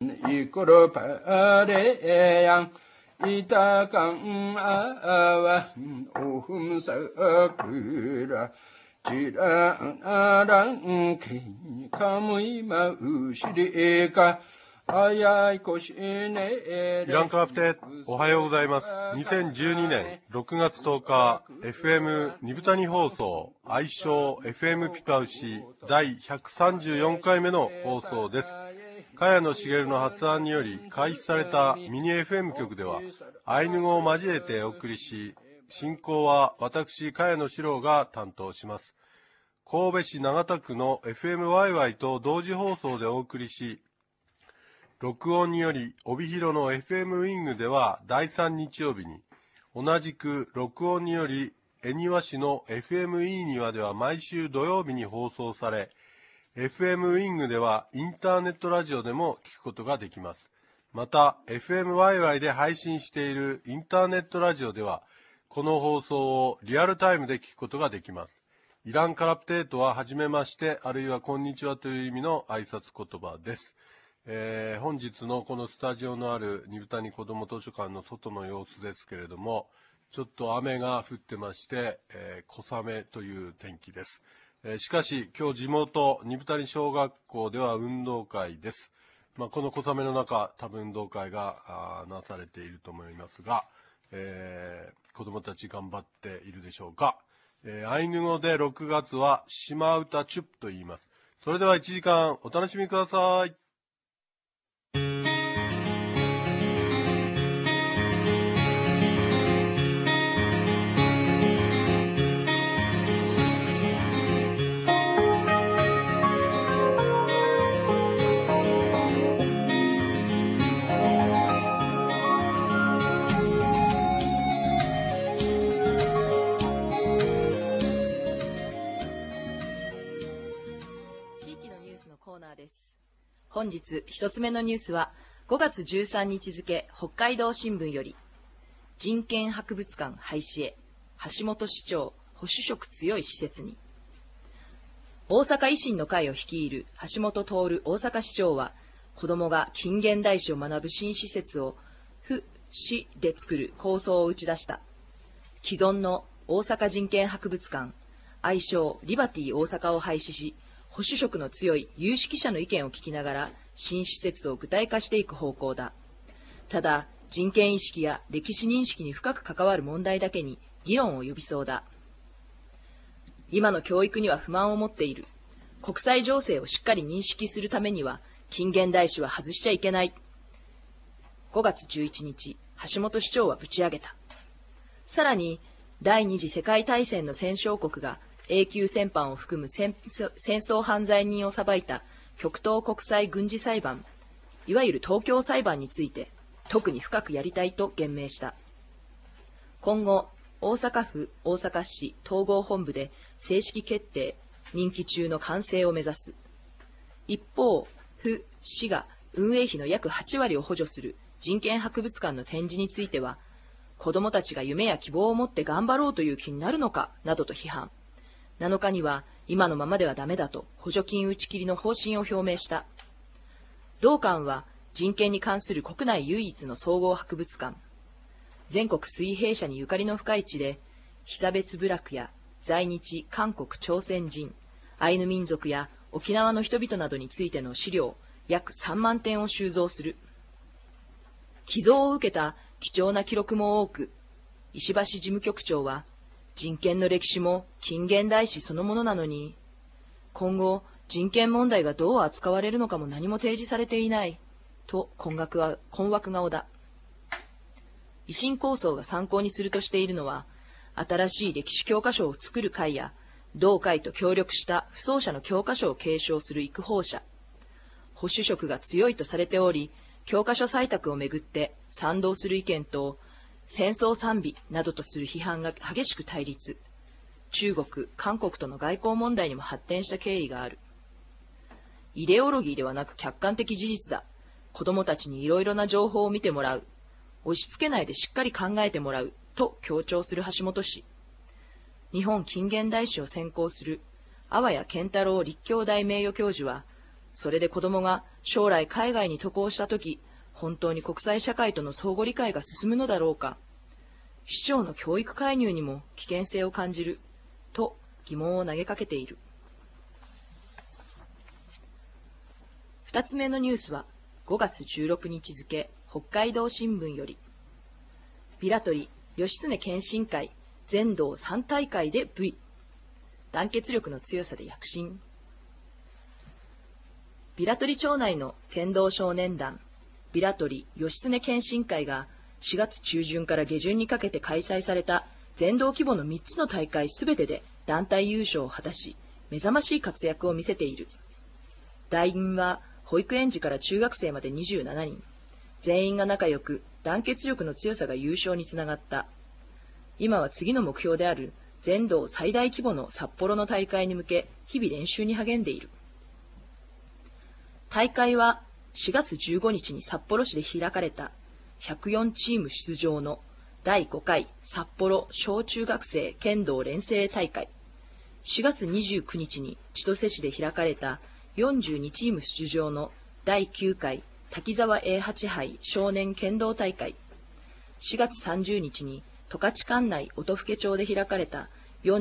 이끌어 바래양 이다강 아와 오흠사그라 지라랑 카무이마 우시리가 イランカラプテ、おはようございます。2012年6月10日、FM ニブタニ放送、愛称 FM ピパウシ第134回目の放送です。茅野茂の発案により開始されたミニ FM 局では、アイヌ語を交えてお送りし、進行は私、茅野史郎が担当します。神戸市長田区の FM ワイワイと同時放送でお送りし、録音により、帯広の FM ウィングでは第3日曜日に、同じく録音により、恵庭市の FM イーニワでは毎週土曜日に放送され、FM ウィングではインターネットラジオでも聞くことができます。また、FM ワイワイで配信しているインターネットラジオでは、この放送をリアルタイムで聞くことができます。イランカラプテートははじめまして、あるいはこんにちはという意味の挨拶言葉です。本日のこのスタジオのあるニブタニ子ども図書館の外の様子ですけれども、ちょっと雨が降ってまして、小雨という天気です。しかし今日地元ニブタニ小学校では運動会です。この小雨の中、多分運動会がなされていると思いますが、子どもたち頑張っているでしょうか。アイヌ語で6月は島唄チュップと言います。それでは1時間お楽しみください。 本日一つ目のニュースは5月13日付北海道新聞より人権博物館廃止へ橋本市長保守色強い施設に。大阪維新の会を率いる橋本徹大阪市長は、子どもが近現代史を学ぶ新施設を府市で作る構想を打ち出した。既存の大阪人権博物館愛称リバティ大阪を廃止し、保守色の強い有識者の意見を聞きながら新施設を具体化していく方向だ。ただ、人権意識や歴史認識に深く関わる問題だけに議論を呼びそうだ。今の教育には不満を持っている。国際情勢をしっかり認識するためには近現代史は外しちゃいけない。5月11日、橋本市長はぶち上げた。さらに、第二次世界大戦の戦勝国が永久戦犯を含む戦争犯罪人を裁いた極東国際軍事裁判、いわゆる東京裁判について特に深くやりたいと言明した。今後、大阪府大阪市統合本部で正式決定、任期中の完成を目指す。一方、府市が運営費の約8割を補助する人権博物館の展示については、子どもたちが夢や希望を持って頑張ろうという気になるのかなどと批判。7日には今のままではダメだと補助金打ち切りの方針を表明した。同館は人権に関する国内唯一の総合博物館。全国水平社にゆかりの深い地で、被差別部落や在日韓国朝鮮人、アイヌ民族や沖縄の人々などについての資料約3万点を収蔵する。寄贈を受けた貴重な記録も多く、石橋事務局長は、人権の歴史も近現代史そのものなのに、今後人権問題がどう扱われるのかも何も提示されていない、と困惑顔だ。維新構想が参考にするとしているのは、新しい歴史教科書を作る会や、同会と協力した不走者の教科書を継承する育法者。保守色が強いとされており、教科書採択をめぐって賛同する意見と、戦争賛美などとする批判が激しく対立。中国、韓国との外交問題にも発展した経緯がある。イデオロギーではなく客観的事実だ。子どもたちにいろいろな情報を見てもらう。押し付けないでしっかり考えてもらう。と強調する橋本氏。日本近現代史を専攻する阿波谷健太郎立教大名誉教授は、 それで子供が将来海外に渡航したとき、本当に国際社会との相互理解が進むのだろうか。市長の教育介入にも危険性を感じる、と疑問を投げかけている。二つ目のニュースは、5月16日付、北海道新聞より、平取義経謙信会、全道3大会で V。団結力の強さで躍進。平取町内の剣道少年団、平取義経謙信会が4月中旬から下旬にかけて開催された全道規模の3つの大会すべてで団体優勝を果たし、目覚ましい活躍を見せている。団員は保育園児から中学生まで27人。全員が仲良く、団結力の強さが優勝につながった。今は次の目標である全道最大規模の札幌の大会に向け、日々練習に励んでいる。大会は4月15日に札幌市で開かれた104チーム出場の第5回札幌小中学生剣道連成大会、4月29日に千歳市で開かれた42チーム出場の第9回滝沢英八杯少年剣道大会、4月30日に十勝管内音更町で開かれた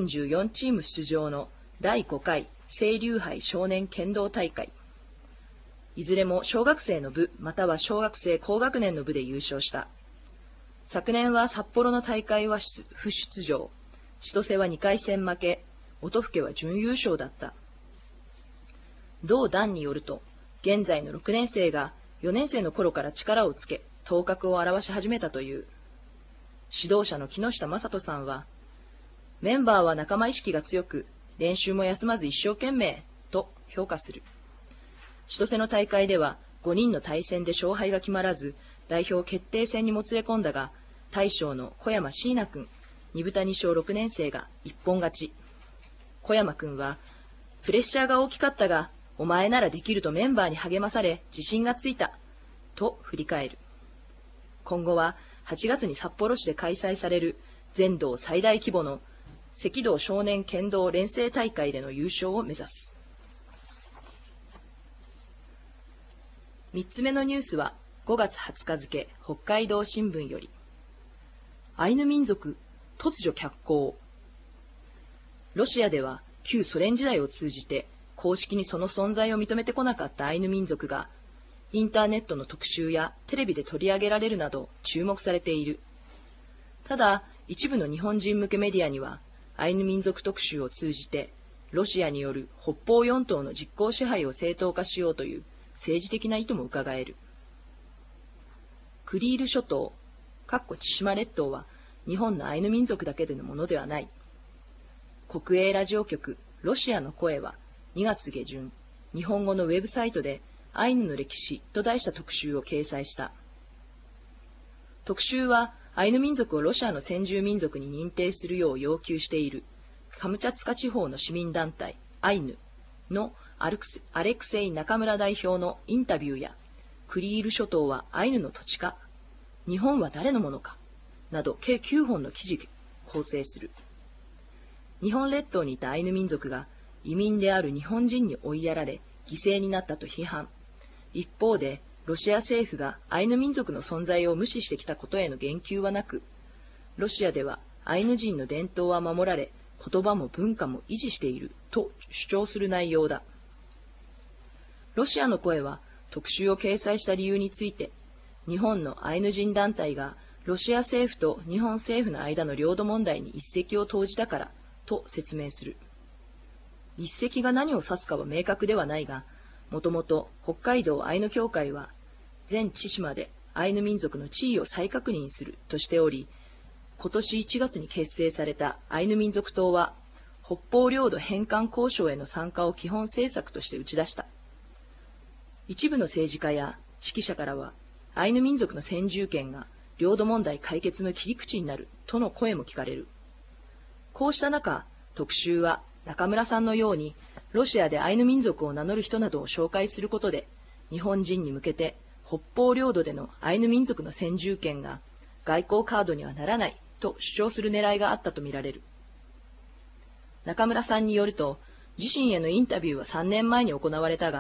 44チーム出場の第5回清流杯少年剣道大会、いずれも小学生の部または小学生高学年の部で優勝した。昨年は札幌の大会は不出場、千歳は2回戦負け、音更は準優勝だった。同団によると、現在の6年生が4年生の頃から力をつけ、頭角を現し始めたという。指導者の木下正人さんは、メンバーは仲間意識が強く、練習も休まず一生懸命、と評価する。千歳の大会では5人の対戦で勝敗が決まらず、代表決定戦にもつれ込んだが、大将の小山椎名君、二部谷小6年生が一本勝ち。小山君は、プレッシャーが大きかったが、お前ならできるとメンバーに励まされ、自信がついた、と振り返る。今後は8月に札幌市で開催される全道最大規模の赤道少年剣道連成大会での優勝を目指す。3つ目のニュースは5月20日付北海道新聞より、アイヌ民族突如脚光。ロシアでは旧ソ連時代を通じて公式にその存在を認めてこなかったアイヌ民族がインターネットの特集やテレビで取り上げられるなど注目されている。ただ一部の日本人向けメディアにはアイヌ民族特集を通じてロシアによる北方四島の実効支配を正当化しようという政治的な意図もうかがえる。クリール諸島千島列島は日本のアイヌ民族だけでのものではない。国営ラジオ局ロシアの声は2月下旬、日本語のウェブサイトでアイヌの歴史と題した特集を掲載した。特集はアイヌ民族をロシアの先住民族に認定するよう要求しているカムチャツカ地方の市民団体アイヌのアレクセイ中村代表のインタビューや、クリール諸島はアイヌの土地か、日本は誰のものか、など計9本の記事を構成する。日本列島にいたアイヌ民族が移民である日本人に追いやられ、犠牲になったと批判。一方で、ロシア政府がアイヌ民族の存在を無視してきたことへの言及はなく、ロシアではアイヌ人の伝統は守られ、言葉も文化も維持していると主張する内容だ。ロシアの声は特集を掲載した理由について、日本のアイヌ人団体がロシア政府と日本政府の間の領土問題に一石を投じたからと説明する。一石が何を指すかは明確ではないが、もともと北海道アイヌ協会は全千島でアイヌ民族の地位を再確認するとしており、今年1月に結成されたアイヌ民族党は北方領土返還交渉への参加を基本政策として打ち出した。一部の政治家や指揮者からは、アイヌ民族の先住権が領土問題解決の切り口になるとの声も聞かれる。こうした中、特集は中村さんのようにロシアでアイヌ民族を名乗る人などを紹介することで、日本人に向けて北方領土でのアイヌ民族の先住権が外交カードにはならないと主張する狙いがあったとみられる。中村さんによると、自身へのインタビューは3年前に行われたが、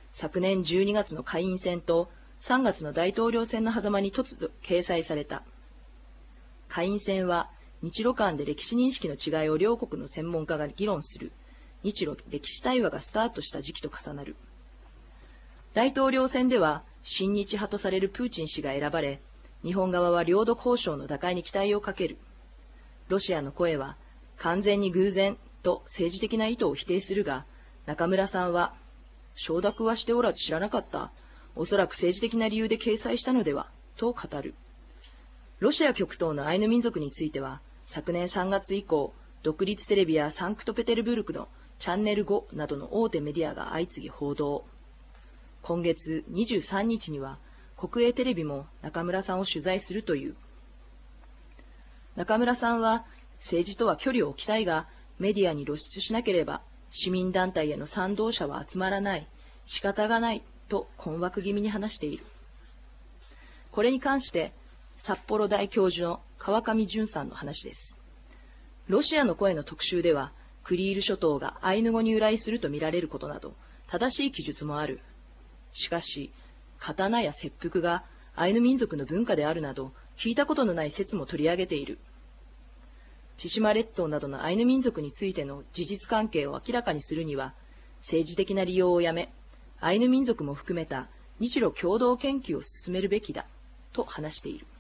昨年12月の下院選と3月の大統領選の狭間に突如掲載された。下院選は日露間で歴史認識の違いを両国の専門家が議論する日露歴史対話がスタートした時期と重なる。大統領選では親日派とされるプーチン氏が選ばれ、日本側は領土交渉の打開に期待をかける。ロシアの声は完全に偶然と政治的な意図を否定するが、中村さんは承諾はしておらず知らなかった。おそらく政治的な理由で掲載したのではと語る。ロシア極東のアイヌ民族については、昨年3月以降、独立テレビやサンクトペテルブルクのチャンネル5などの大手メディアが相次ぎ報道。今月23日には国営テレビも中村さんを取材するという。中村さんは政治とは距離を置きたいが、メディアに露出しなければ市民団体への賛同者は集まらない、仕方がないと困惑気味に話している。これに関して札幌大教授の川上淳さんの話です。ロシアの声の特集では、クリール諸島がアイヌ語に由来すると見られることなど正しい記述もある。しかし、刀や切腹がアイヌ民族の文化であるなど、聞いたことのない説も取り上げている。千島列島などのアイヌ民族についての事実関係を明らかにするには、政治的な利用をやめ、アイヌ民族も含めた日露共同研究を進めるべきだ、と話している。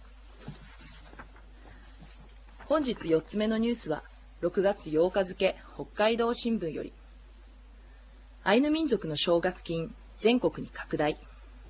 本日4つ目のニュースは、6月8日付、北海道新聞より、アイヌ民族の奨学金、全国に拡大。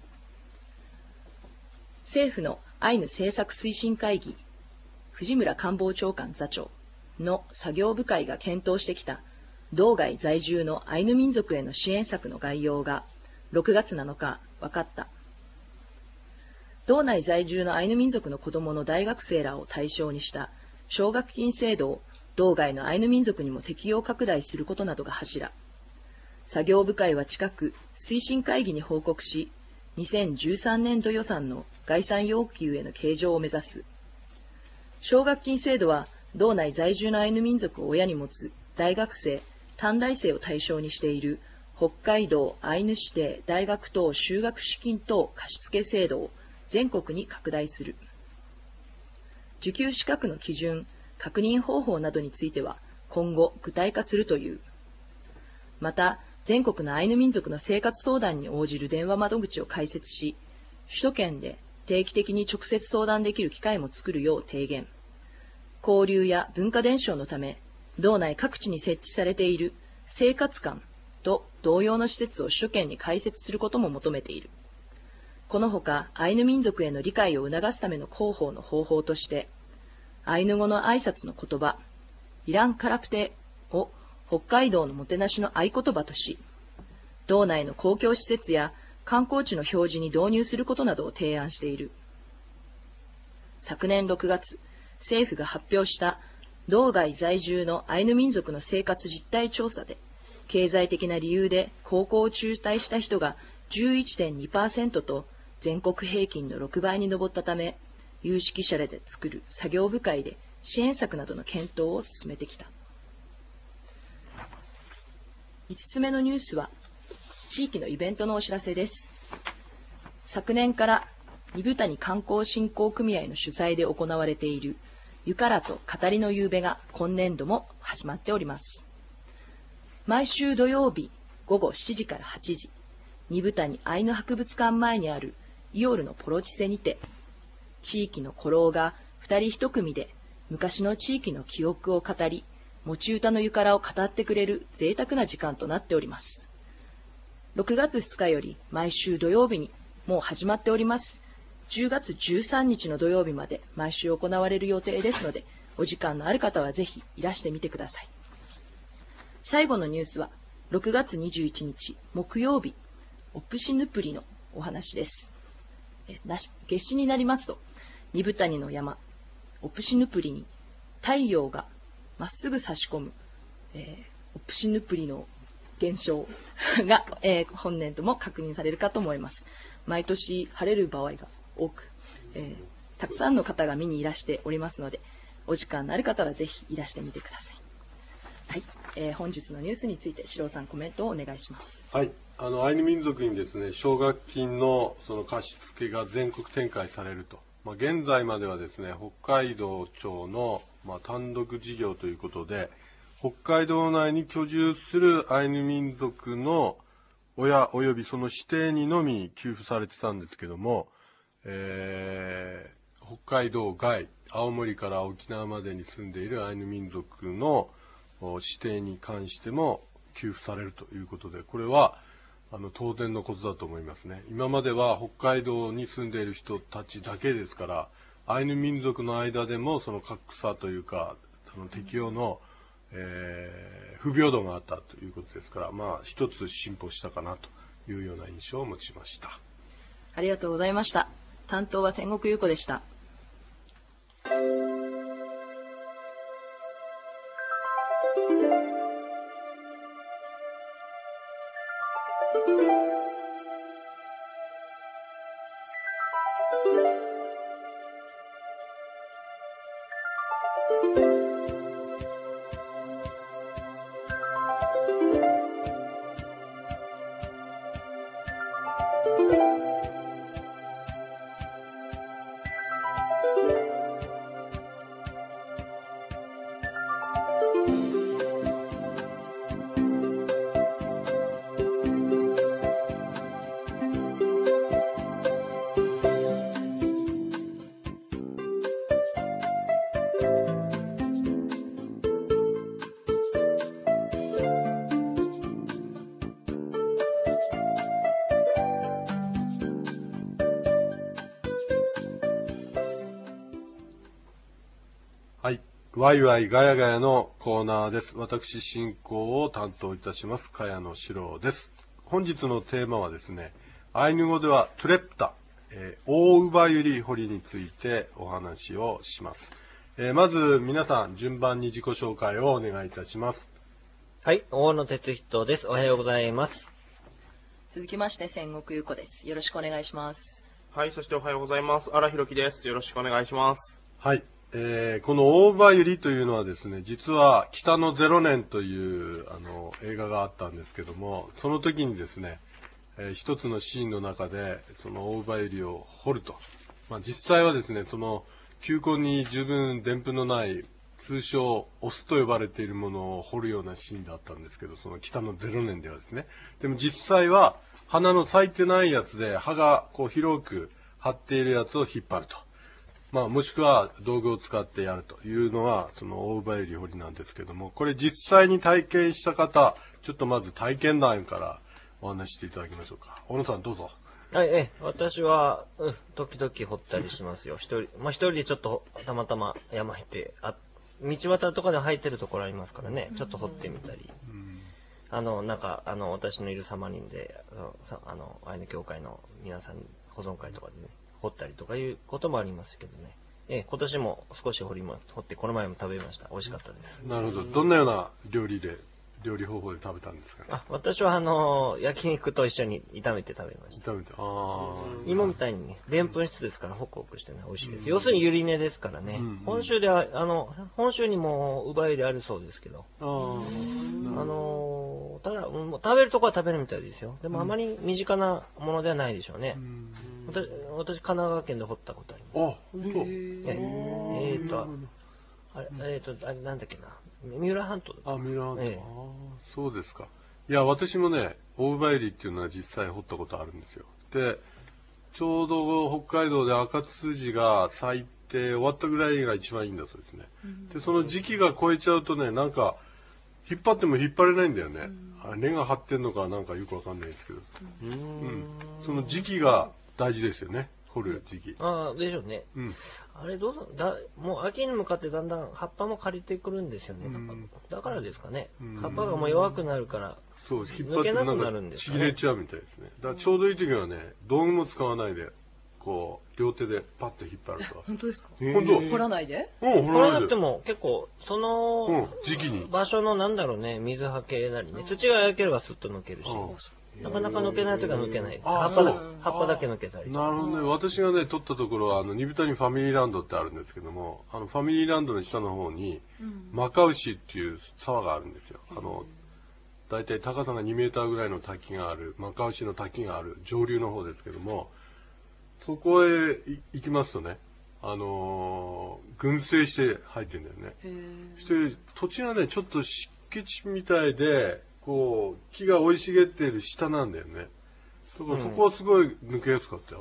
政府のアイヌ政策推進会議、藤村官房長官座長の作業部会が検討してきた道外在住のアイヌ民族への支援策の概要が6月7日分かった。道内在住のアイヌ民族の子どもの大学生らを対象にした奨学金制度を道外のアイヌ民族にも適用拡大することなどが柱。作業部会は近く推進会議に報告し、2013年度予算の概算要求への計上を目指す。奨学金制度は道内在住のアイヌ民族を親に持つ大学生、短大生を対象にしている北海道アイヌ指定大学等修学資金等貸付制度を全国に拡大する。受給資格の基準、確認方法などについては今後具体化するという。また、全国のアイヌ民族の生活相談に応じる電話窓口を開設し、首都圏で定期的に直接相談できる機会も作るよう提言。交流や文化伝承のため、道内各地に設置されている生活館と同様の施設を首都圏に開設することも求めている。このほか、アイヌ民族への理解を促すための広報の方法として、アイヌ語の挨拶の言葉、イランカラプテを北海道のもてなしの合言葉とし、道内の公共施設や観光地の表示に導入することなどを提案している。昨年6月、政府が発表した道外在住のアイヌ民族の生活実態調査で、経済的な理由で高校を中退した人が 11.2% と全国平均の6倍に上ったため、有識者らで作る作業部会で支援策などの検討を進めてきた。5つ目のニュースは、地域のイベントのお知らせです。昨年から二部谷観光振興組合の主催で行われているゆからと語りの夕べが今年度も始まっております。毎週土曜日午後7時から8時、二部谷アイヌ博物館前にあるイオルのポロチセにて、地域の古老が二人一組で昔の地域の記憶を語り、持ち歌のゆからを語ってくれる贅沢な時間となっております。6月2日より毎週土曜日にもう始まっております。10月13日の土曜日まで毎週行われる予定ですので、お時間のある方はぜひいらしてみてください。最後のニュースは、6月21日木曜日、オプシヌプリのお話です。夏至になりますと、二部谷の山、オプシヌプリに太陽がまっすぐ差し込む、オプシヌプリの現象が、本年度も確認されるかと思います。毎年晴れる場合が多く、たくさんの方が見にいらしておりますので、お時間のある方はぜひいらしてみてください。はい、本日のニュースについて、四郎さんコメントをお願いします。 はい、 アイヌ民族にですね、奨学金のその貸付が全国展開されると。現在まではですね、北海道庁の、単独事業ということで、北海道内に居住するアイヌ民族の親及びその指定にのみ給付されてたんですけども、北海道外、青森から沖縄までに住んでいるアイヌ民族の指定に関しても給付されるということで、これは当然のことだと思いますね。今までは北海道に住んでいる人たちだけですから、アイヌ民族の間でもその格差というか、適用の、不平等があったということですから、一つ進歩したかなというような印象を持ちました。 ありがとうございました。担当は千石優子でした。 はい。ワイワイガヤガヤのコーナーです。私、進行を担当いたします、茅野史郎です。本日のテーマはですね、アイヌ語ではトゥレッタ、大ウバユリ掘りについてお話をします。まず、皆さん、順番に自己紹介をお願いいたします。 はい、大野哲人です。おはようございます。 続きまして、千石優子です。よろしくお願いします。 はい、そしておはようございます。荒弘樹です。よろしくお願いします。 はい。この大ウバユリというのはですね、実は北の0年という映画があったんですけども、その時にですね、一つのシーンの中でその大ウバユリを掘ると。実際はですね、その球根に十分でんぷんのない通称オスと呼ばれているものを掘るようなシーンだったんですけど、その北の0年ではですね。でも実際は花の咲いてないやつで葉がこう広く張っているやつを引っ張ると。もしくは道具を使ってやるというのは、その大ウバユリ掘りなんですけども、これ実際に体験した方、ちょっとまず体験談からお話していただきましょうか。小野さんどうぞ。 はい、私は、時々掘ったりしますよ。一人でちょっとたまたま山入って、道端とかで入ってるところありますからね、ちょっと掘ってみたり。私のいるサマリンで、アイヌ協会の皆さん保存会とかでね、掘ったりとかいうこともありますけどね。今年も少し掘って、この前も食べました。美味しかったです。 なるほど。どんなような料理方法で食べたんですかね。 私は焼肉と一緒に炒めて食べました。芋みたいにね、でんぷん質ですからホクホクしてね、美味しいです。要するにゆり根ですからね。本州では、本州にもウバユリあるそうですけど。ただ、食べるとこは食べるみたいですよ。でもあまり身近なものではないでしょうね。私、神奈川県で掘ったことあります。本当？なんだっけな。三浦半島だった。 三浦半島。そうですか。いや、私もね、大ウバユリっていうのは実際掘ったことあるんですよ。で、ちょうど北海道で赤ツツジが咲いて終わったぐらいが一番いいんだそうですね。で、その時期が超えちゃうとね、なんか、引っ張っても引っ張れないんだよね。根が張ってんのかなんかよくわかんないですけど。その時期が大事ですよね。掘る時期。 でしょうね。あれもう秋に向かってだんだん葉っぱも枯れてくるんですよね。だからですかね。葉っぱがもう弱くなるから、 そう、引っ張ってなんかちぎれちゃうみたいですね。だからちょうどいい時はね、道具も使わないで、こう、両手でパッと引っ張ると。 本当ですか？ 本当。 掘らないで？ 掘らなくても結構、その、 時期に。 場所の水はけなりね、土が焼ければスッと抜けるし。なかなか抜けないときは抜けない。葉っぱだけ抜けたり。 なるほどね。私がね、撮ったところは、二豚にファミリーランドってあるんですけども、ファミリーランドの下の方に、マカウシっていう沢があるんですよ。 だいたい高さが2メーターぐらいの滝がある、マカウシの滝がある上流の方ですけども、そこへ行きますとね、群生して入ってんだよね。そして土地がね、ちょっと湿気地みたいで、こう、木が生い茂っている下なんだよね。だからそこはすごい抜けやすかったよ。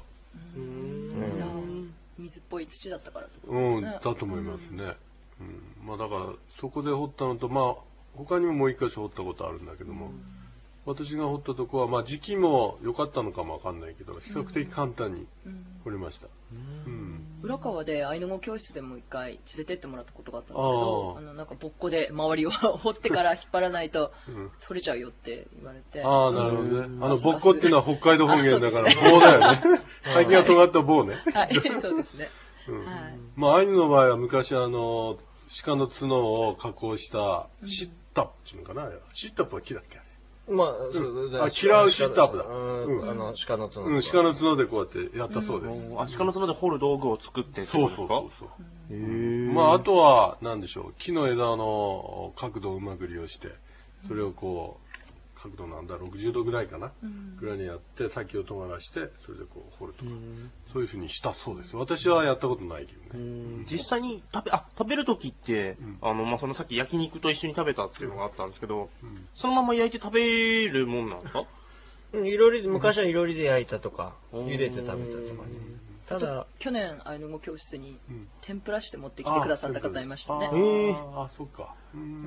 水っぽい土だったからってことですね。だと思いますね。まあだから、そこで掘ったのと、まあ、他にももう一箇所掘ったことあるんだけども、私が掘ったとこは、まあ時期も良かったのかもわかんないけど、比較的簡単に掘れました。 浦川でアイヌ語教室でも一回連れてってもらったことがあったんですけど、なんかぼっこで周りを掘ってから引っ張らないと取れちゃうよって言われて。 なるほどね。ぼっこっていうのは北海道方言だから棒だよね。最近は尖った棒ね。 はい、そうですね。 まあアイヌの場合は昔鹿の角を加工したシッタップっていうのかな。シッタップは木だっけ？ まあ、 キラウシッタープだ。 鹿の角。 鹿の角でこうやってやったそうです。 鹿の角で掘る道具を作ってってことですか？ そう。まあ、あとは、なんでしょう、木の枝の角度をうまく利用して、それをこう、角度なんだ、60度ぐらいかな、ぐらいにやって、先を尖らして、それでこう掘るとか、そういうふうにしたそうです。私はやったことないけどね。 実際に食べるときって、まあ、そのさっき焼肉と一緒に食べたっていうのがあったんですけど、そのまま焼いて食べるもんなんですか？ 昔はいろりで焼いたとか、茹でて食べたとかね。 ただ、去年、アイヌ語教室に天ぷらして持ってきてくださった方いましたね。 そっか。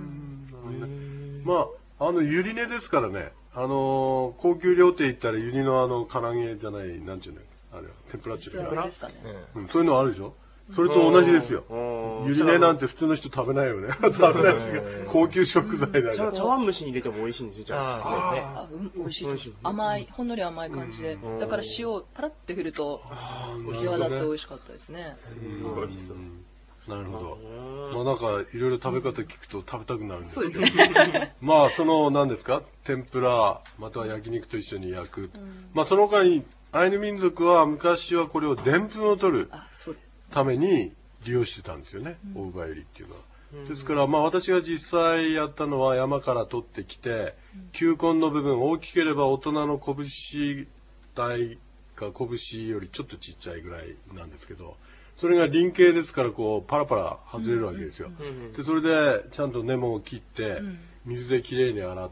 まあ、ゆり根ですからね、高級料亭行ったらゆりの唐揚げじゃない、なんちゅうの、あれは、天ぷらっていうか。ですかね。 そういうのあるでしょ？それと同じですよ。ゆり根なんて普通の人食べないよね。食べないですけど、高級食材だから。 茶碗蒸しに入れても美味しいんですよ、じゃあ。 美味しい。甘い、ほんのり甘い感じで。だから塩をパラッと振ると、際立って美味しかったですね。 なるほど。まあなんか、いろいろ食べ方聞くと食べたくなるんですそうですね。 まあ、何ですか？天ぷら、または焼肉と一緒に焼く。まあその他に、アイヌ民族は昔はこれをでんぷんを取るために利用してたんですよね。大葉ゆりっていうのは。ですから、まあ私が実際やったのは山から取ってきて、球根の部分、大きければ大人の拳大か拳よりちょっとちっちゃいぐらいなんですけど、それが輪形ですから、こう、パラパラ外れるわけですよ。で、それで、ちゃんと根も切って、水できれいに洗って、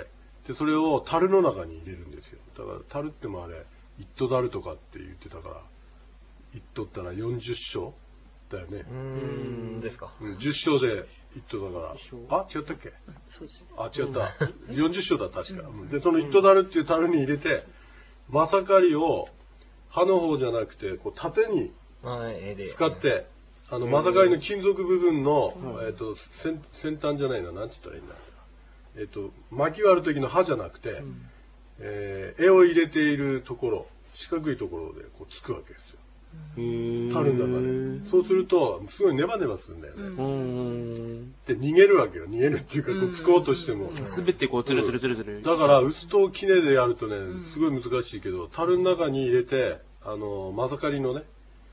で、それを樽の中に入れるんですよ。だから、樽ってもあれ、一斗樽とかって言ってたから、一斗ったら40升だよね。 ですか。 10升で一斗だから。違ったっけ？ そうです。 違った。40升だ、確か。で、その一斗樽っていう樽に入れて、まさかりを、刃の方じゃなくて、こう、縦に、使って、まさかりの金属部分の、先端じゃないな、なんて言ったらいいんだ。巻き割る時の刃じゃなくて、絵を入れているところ、四角いところでこうつくわけですよ。樽の中で。そうすると、すごいネバネバするんだよね。で、逃げるわけよ。逃げるっていうか、こうつこうとしても。 滑ってこう、トゥルトゥルトゥルトゥル。 だから、薄ときねでやるとね、すごい難しいけど、樽の中に入れて、まさかりのね、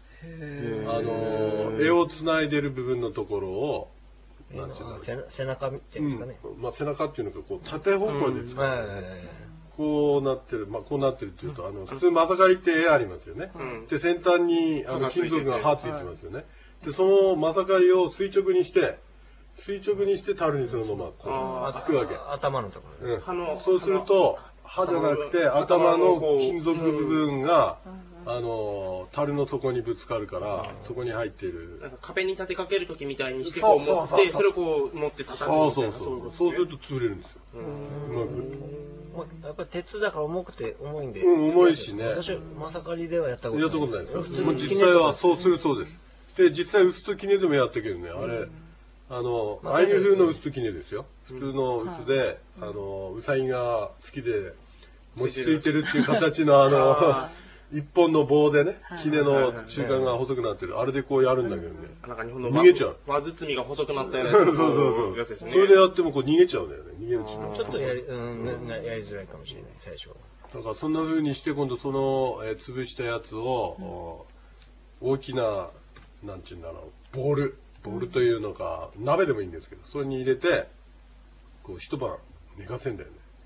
絵をつないでる部分のところを、 なんていうの背中っていうんですかね。 まあ背中っていうのか、こう縦方向で使う。こうなってる、まあこうなってるっていうと、普通まさかりって絵ありますよね。で、先端に金属が刃ついてますよね。で、そのまさかりを垂直にして樽にそのままこうつくわけ。 頭のところ。 そうすると、刃じゃなくて頭の金属部分が、樽の底にぶつかるから、そこに入っている。 なんか壁に立てかけるときみたいにして、こう持って、それをこう持って叩く。 そうすると潰れるんですよ。うまく。やっぱり鉄だから重いんで。 重いしね。 私、まさかりではやったことない。 やったことないです。実際はそうするそうです。で、実際薄ときねでもやったけどね、あれ、アイヌ風の薄ときねですよ。普通の薄で、ウサギが好きで、餅ついてるっていう形の一本の棒でね、きねの中間が細くなってる。あれでこうやるんだけどね。 なんか日本の逃げちゃう。 輪包みが細くなったようなやつですね。 それでやってもこう逃げちゃうんだよね。逃げるちょっとやりづらいかもしれない、最初は。 だからそんな風にして今度その潰したやつを、大きな、なんちゅうんだろう、ボールというのか、鍋でもいいんですけど、それに入れて、こう一晩寝かせんだよね。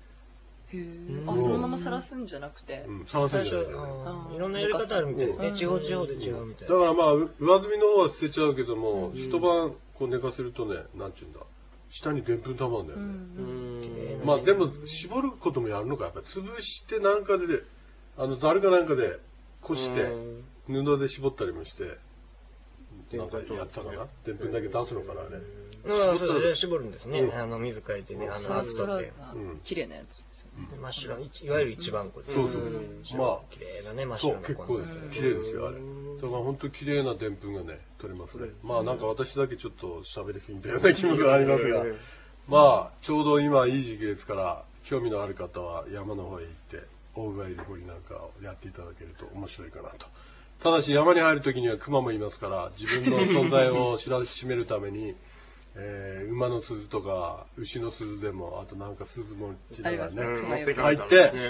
そのままさらすんじゃなくて。 最初、 いろんなやり方あるみたいですね。地方地方で違うみたいな。 だからまあ、上澄みの方は捨てちゃうけども、一晩こう寝かせるとね、なんちゅうんだ。下にでんぷんたまるんだよね。まあでも、絞ることもやるのか。やっぱ潰してなんかで、ざるかなんかでこして、布で絞ったりもして、なんかやったかな。でんぷんだけ出すのかな、あれ。 絞るんですね。水かいてね、 サラサラ綺麗なやつですよね。 真っ白、いわゆる一番粉。 そうそう。まあ、 綺麗なね、真っそう、 白な粉。 結構ですね。綺麗ですよ、あれ。だから本当に綺麗なでんぷんがね、取れますね。まあなんか私だけちょっと喋りすぎたような気分がありますが、まあ、ちょうど今いい時期ですから、興味のある方は山の方へ行って、大貝掘りなんかをやっていただけると面白いかなと。ただし山に入るときには熊もいますから、自分の存在を知らしめるために、馬の鈴とか牛の鈴でも、あとなんか鈴持ちながらね、入って、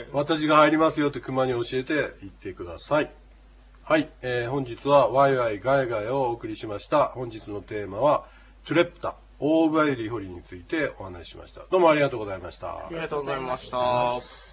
私が入りますよって熊に教えて行ってください。はい、本日はワイワイガヤガヤをお送りしました。本日のテーマはトゥレプタ、大貝掘りについてお話ししました。どうもありがとうございました。 ありがとうございました。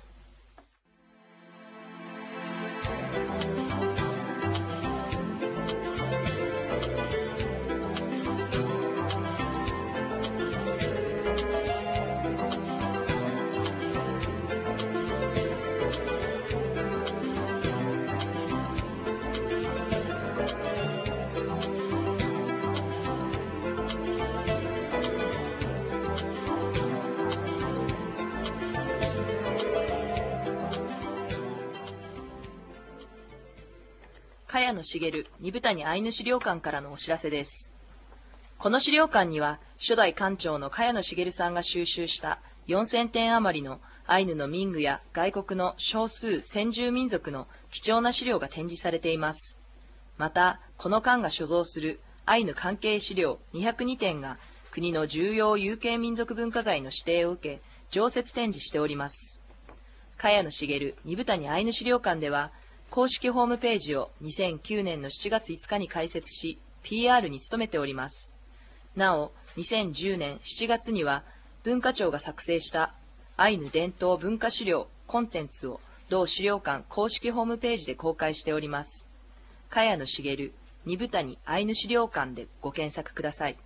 茅野茂二部谷アイヌ資料館からのお知らせです。この資料館には初代館長の茅野茂さんが収集した4000点余りのアイヌの民具や外国の少数先住民族の貴重な資料が展示されています。また、この館が所蔵するアイヌ関係資料202点が国の重要有形民族文化財の指定を受け、常設展示しております。茅野茂二部谷アイヌ資料館では、公式ホームページを2009年の7月5日に開設し、PR に努めております。なお、2010年7月には、文化庁が作成したアイヌ伝統文化資料コンテンツを同資料館公式ホームページで公開しております。茅野茂二部谷アイヌ資料館でご検索ください。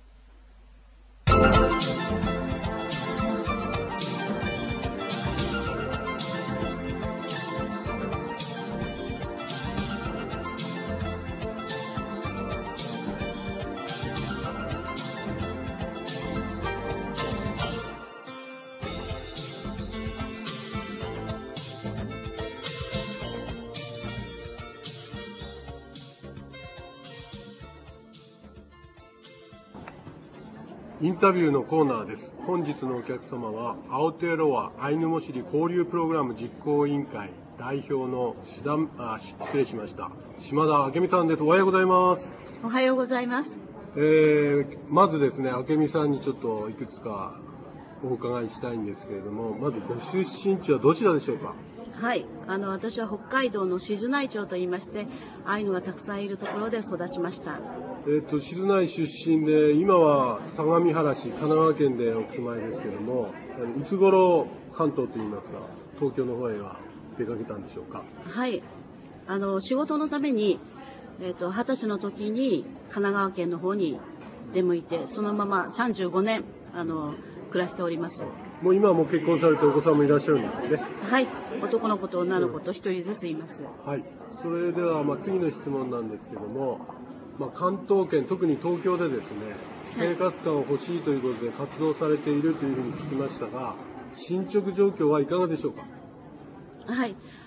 インタビューのコーナーです。本日のお客様は、アオテロアアイヌモシリ交流プログラム実行委員会代表の失礼しました。島田明美さんです。おはようございます。 おはようございます。 まずですね、明美さんにちょっといくつかお伺いしたいんですけれども、まずご出身地はどちらでしょうか？ はい、私は北海道の静内町といいまして、アイヌがたくさんいるところで育ちました。 静内出身で、今は相模原市、神奈川県でお住まいですけれども、いつ頃関東といいますか、東京の方へは出かけたんでしょうか？ はい、仕事のために、20歳の時に神奈川県の方に出向いて、そのまま35年、暮らしております。 もう今はもう結婚されてお子さんもいらっしゃるんですよね？ はい、男の子と女の子と1人ずついます。 はい、それでは次の質問なんですけども、関東圏、特に東京でですね、生活感を欲しいということで活動されているというふうに聞きましたが、進捗状況はいかがでしょうか？ はい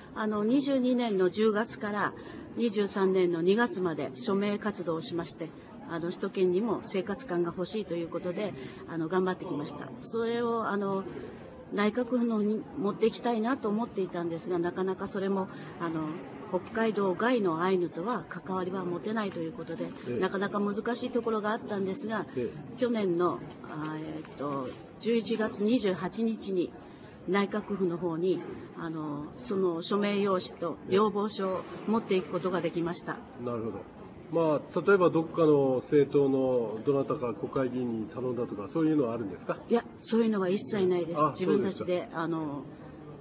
、22年の10月から23年の2月まで署名活動をしまして、首都圏にも生活感が欲しいということで頑張ってきました。それを内閣府のに持っていきたいなと思っていたんですが、なかなかそれも北海道外のアイヌとは関わりは持てないということで、なかなか難しいところがあったんですが、去年の11月28日に内閣府の方にその署名用紙と要望書を持っていくことができました。 なるほど。例えばどっかの政党のどなたか国会議員に頼んだとか、そういうのはあるんですか？ いや、そういうのは一切ないです。自分たちで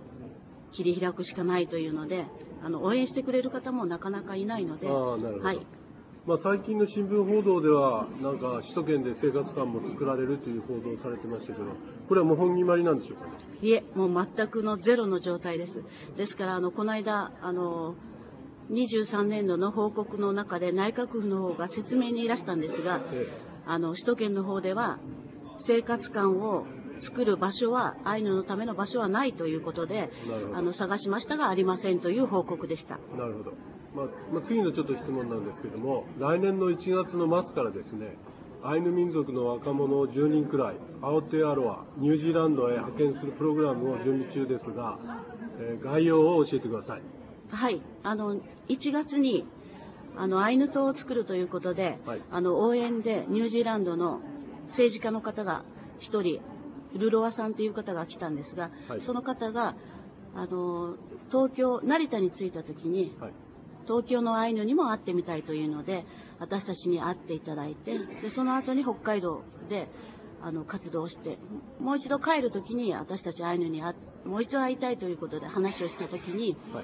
切り開くしかないというので、応援してくれる方もなかなかいないので。 なるほど。 はい。 最近の新聞報道では、なんか首都圏で生活館も作られるという報道をされてましたけど、これはもう本決まりなんでしょうかね。 いえ、もう全くのゼロの状態です。ですから、この間、23年度の報告の中で内閣府の方が説明にいらしたんですが、首都圏の方では生活館を作る場所は、アイヌのための場所はないということで、探しましたがありませんという報告でした。 なるほど。次のちょっと質問なんですけども、来年の1月の末からですね、アイヌ民族の若者を10人くらい、アオテアロア、ニュージーランドへ派遣するプログラムを準備中ですが、概要を教えてください。 はい。1月に、アイヌ島を作るということで、 はい、 応援でニュージーランドの政治家の方が一人、ルロワさんという方が来たんですが、はい、その方が、東京、成田に着いた時に、はい、東京のアイヌにも会ってみたいというので、私たちに会っていただいて、でその後に北海道で活動して、もう一度帰るときに私たちアイヌにもう一度会いたいということで話をしたときに、はい、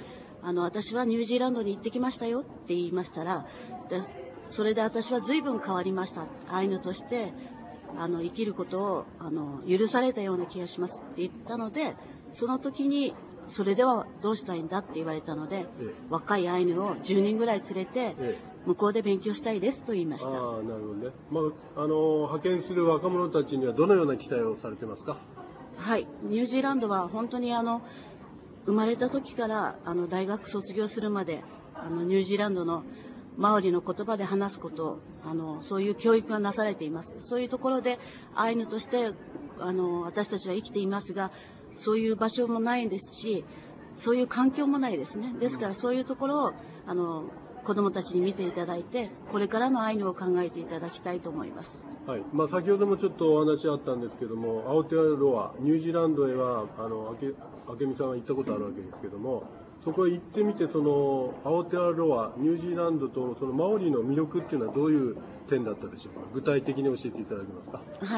私はニュージーランドに行ってきましたよって言いましたら、でそれで私は随分変わりました。アイヌとして生きることを許されたような気がしますって言ったので、その時にそれではどうしたいんだって言われたので、若いアイヌを10人ぐらい連れて、向こうで勉強したいですと言いました。 なるほどね。派遣する若者たちにはどのような期待をされてますか？ はい。ニュージーランドは本当に生まれた時から大学卒業するまでニュージーランドのマオリの言葉で話すことそういう教育がなされています。そういうところでアイヌとして私たちは生きていますが、そういう場所もないですし、そういう環境もないですね。ですからそういうところを子どもたちに見ていただいて、これからのアイヌを考えていただきたいと思います。 はい。先ほどもちょっとお話あったんですけども、アオテアロア、ニュージーランドへは明美さんは行ったことあるわけですけども、そこへ行ってみて、そのアオテアロア、ニュージーランドとそのマオリの魅力っていうのはどういう点だったでしょうか。具体的に教えていただけますか。 はい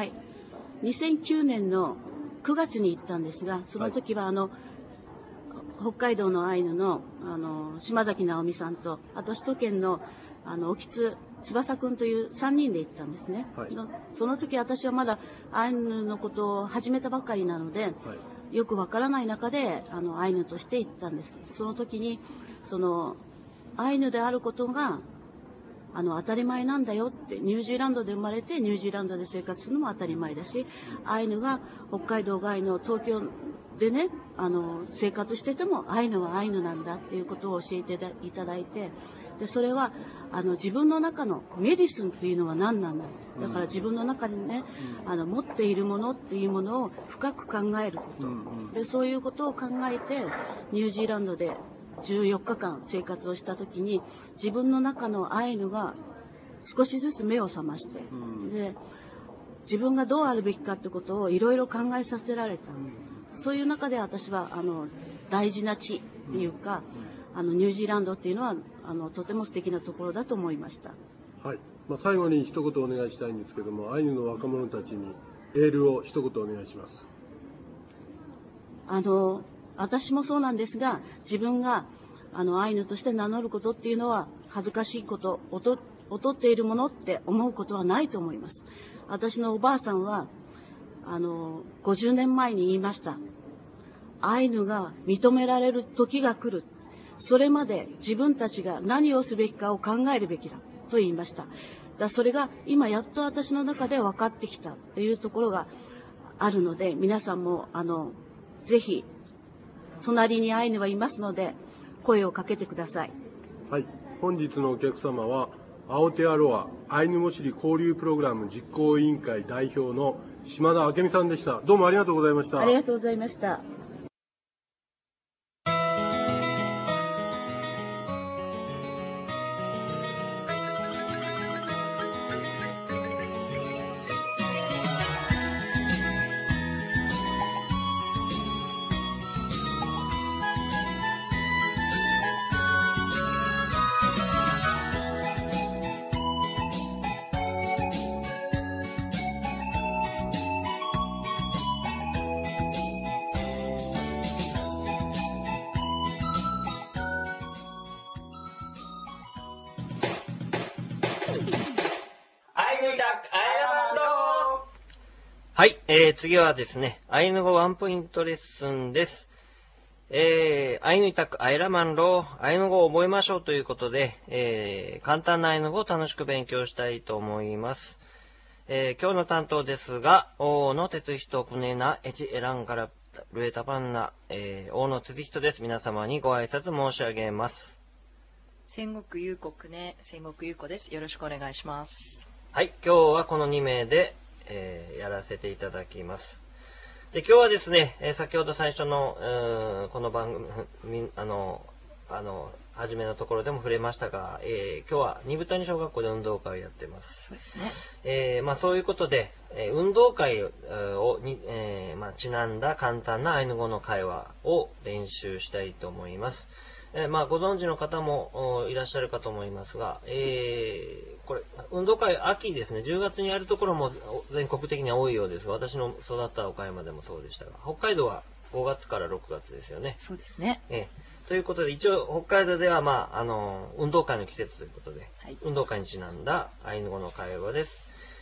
。2009年の9月に行ったんですが、その時は北海道のアイヌの島崎直美さんと、あと首都圏の沖津翼くんという3人で行ったんですね。はい、その時私はまだアイヌのことを始めたばかりなので、はい、よくわからない中でアイヌとして行ったんです。その時にアイヌであることが当たり前なんだよって、ニュージーランドで生まれてニュージーランドで生活するのも当たり前だし、アイヌが北海道外の東京でね生活しててもアイヌはアイヌなんだっていうことを教えていただいて、でそれは自分の中のメディスンっていうのは何なんだ、だから自分の中にね持っているものっていうものを深く考えること、でそういうことを考えてニュージーランドで14日間生活をした時に、自分の中のアイヌが少しずつ目を覚まして、で自分がどうあるべきかってことをいろいろ考えさせられた。そういう中で私は大事な地っていうかニュージーランドっていうのはとても素敵なところだと思いました。 はい。最後に一言お願いしたいんですけども、アイヌの若者たちにエールを一言お願いします。 私もそうなんですが、自分がアイヌとして名乗ることっていうのは恥ずかしいこと、劣っているものって思うことはないと思います。私のおばあさんは50年前に言いました。アイヌが認められる時が来る。それまで自分たちが何をすべきかを考えるべきだと言いました。それが今やっと私の中で分かってきたというところがあるので、皆さんもぜひ隣にアイヌはいますので声をかけてください。 はい。本日のお客様はアオテアロアアイヌモシリ交流プログラム実行委員会代表の島田明美さんでした。どうもありがとうございました。 ありがとうございました。 イヌタクアイラマンド。はい、次はですね、アイヌ語ワンポイントレッスンです。アイヌタクアイラマンロー、アイヌ語を覚えましょうということで、簡単なアイヌ語を楽しく勉強したいと思います。今日の担当ですが、大野哲人くねなエチエランからルエタパンナ、大野哲人です。皆様にご挨拶申し上げます。 戦国優子くね、戦国優子です。よろしくお願いします。 はい、今日はこの2名で、やらせていただきます。で、今日はですね、先ほど最初の、この番組、初めのところでも触れましたが、今日は二部谷小学校で運動会をやってます。 そうですね。 そういうことで、運動会に、ちなんだ簡単なアイヌ語の会話を練習したいと思います。ご存知の方もいらっしゃるかと思いますが、これ、運動会秋ですね、10月にやるところも全国的には多いようですが、私の育った岡山でもそうでしたが、北海道は5月から6月ですよね。 そうですね。 ということで、一応北海道では、運動会の季節ということで、 はい、 運動会にちなんだアイヌ語の会話です。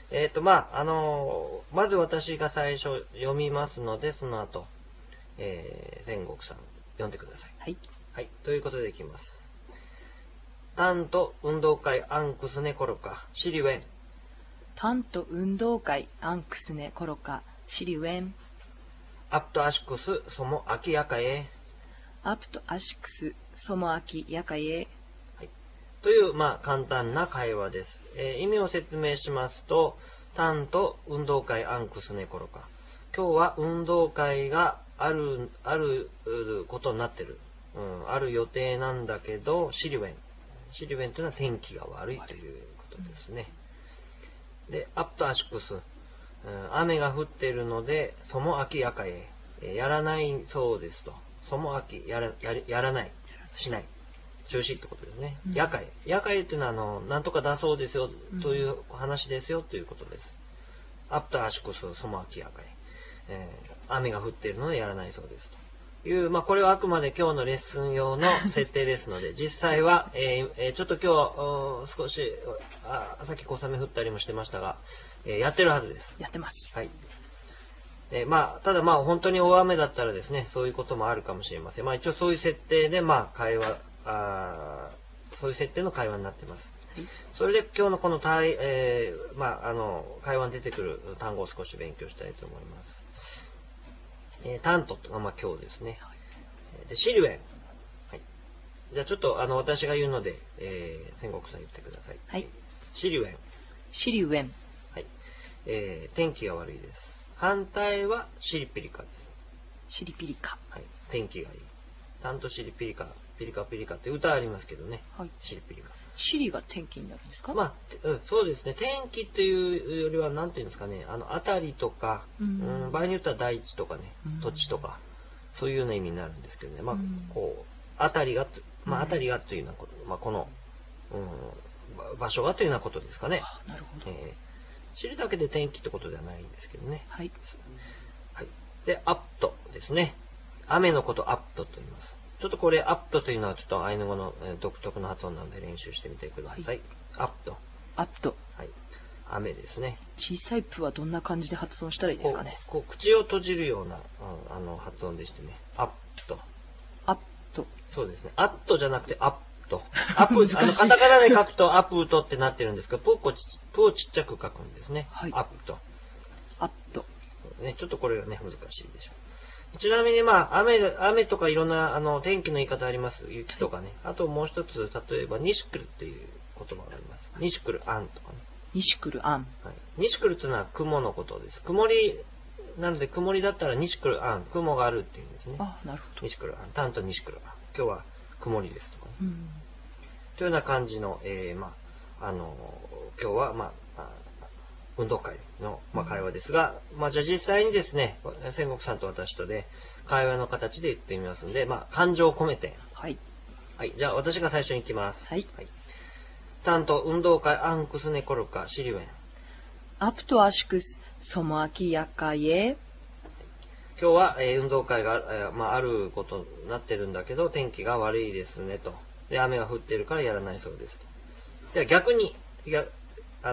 まず私が最初読みますので、その後、天国さん読んでください。 はい。 はい。ということでいきます。タンと運動会アンクスネコロカシリウェン。 タンと運動会アンクスネコロカシリウェン。 アプトアシクスソモアキヤカエ。 アプトアシクスソモアキヤカエ。 はい。という、簡単な会話です。意味を説明しますと、タンと運動会アンクスネコロカ。今日は運動会があることになってる。ある予定なんだけど、シリウェン。シリウェンというのは天気が悪いということですね。で、アプトアシクス。雨が降っているので、ソモアキヤカエ。やらないそうですと。ソモアキ、やらない。しない。中止ってことですね。ヤカエ。ヤカエっていうのは、なんとかだそうですよ、という話ですよ、ということです。アプトアシクス、ソモアキヤカエ。雨が降っているのでやらないそうですと。これはあくまで今日のレッスン用の設定ですので、実際は、ちょっと今日、少し、さっき小雨降ったりもしてましたが、やってるはずです。 やってます。 はい。ただ本当に大雨だったらですね、そういうこともあるかもしれません。一応そういう設定で、会話、そういう設定の会話になっています。 はい、 それで今日のこの会話に出てくる単語を少し勉強したいと思います。タントと今日ですね。でシリウェン。はい。じゃあちょっと私が言うので、仙国さん言ってください。 はい。 シリウェン。 シリウェン。 はい。天気が悪いです。反対はシリピリカです。 シリピリカ。 はい。天気がいい。タントシリピリカ、ピリカピリカって歌ありますけどね。 はい。 シリピリカ。 シリが天気になるんですか？ そうですね。天気っていうよりは、なんていうんですかね。あたりとか、場合によっては大地とかね、土地とか、そういうような意味になるんですけどね。あたりが、あたりがというようなこと、この、場所がというようなことですかね。 なるほど。 知るだけで天気ってことではないんですけどね。 はい。 はい。で、アットですね。雨のことアットと言います。ちょっとこれ、アットというのはちょっとアイヌ語の独特の発音なので練習してみてください。はい、アット。 アット。 はい。雨ですね。 小さいプはどんな感じで発音したらいいですかね。 口を閉じるような、発音でしてね。アット。 アット。 そうですね。アットじゃなくてアット。アップ、カタカナで書くとアプートってなってるんですけど、プをちっちゃく書くんですね。 はい。 アット。 アット。 ね、ちょっとこれがね、難しいでしょう。ちなみに雨とかいろんな天気の言い方あります。雪とかね。あともう一つ、例えば、ニシクルっていう言葉があります。ニシクルアンとかね。 ニシクルアン。 はい。ニシクルというのは雲のことです。曇り、なので曇りだったらニシクルアン、雲があるっていうんですね。 あ、なるほど。 ニシクルアン、タンとニシクルアン。今日は曇りですとかね。というような感じの、今日は、運動会の、会話ですが、じゃあ実際にですね、仙国さんと私とで会話の形で言ってみますんで、感情を込めて。 はい。 はい。じゃあ私が最初に行きます。 はい。 はい。タンと運動会アンクスネコルカシリウェン。 アプトアシクスソモアキヤカイエ。 今日は、運動会が、あることになってるんだけど、天気が悪いですねと。で、雨が降ってるからやらないそうですと。では逆に、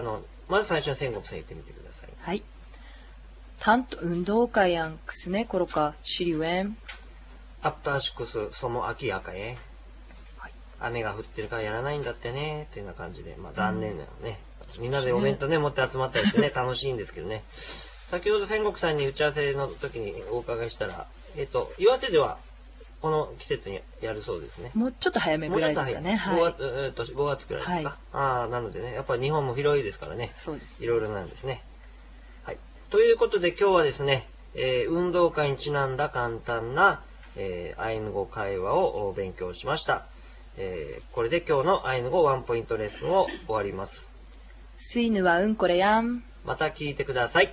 まず最初に仙石さん言ってみてください。 はい。tant 운동가양 ksne koroka shiriwen。 アッターシックス、その秋やかえ。雨が降ってるからやらないんだってね、というような感じで、まあ残念だよね。みんなでお弁当ね、持って集まったりしてね、楽しいんですけどね。先ほど仙石さんに打ち合わせの時にお伺いしたら、岩手ではこの季節にやるそうですね。 もうちょっと早めぐらいですかね。 はい。5月くらいですか。はい、なのでね、やっぱり日本も広いですからね。 そうです。 いろいろなんですね。はい。ということで今日はですね、運動会にちなんだ簡単な、アイヌ語会話を勉強しました。これで今日のアイヌ語ワンポイントレッスンを終わります。 スイヌはうんこれやん。 また聞いてください。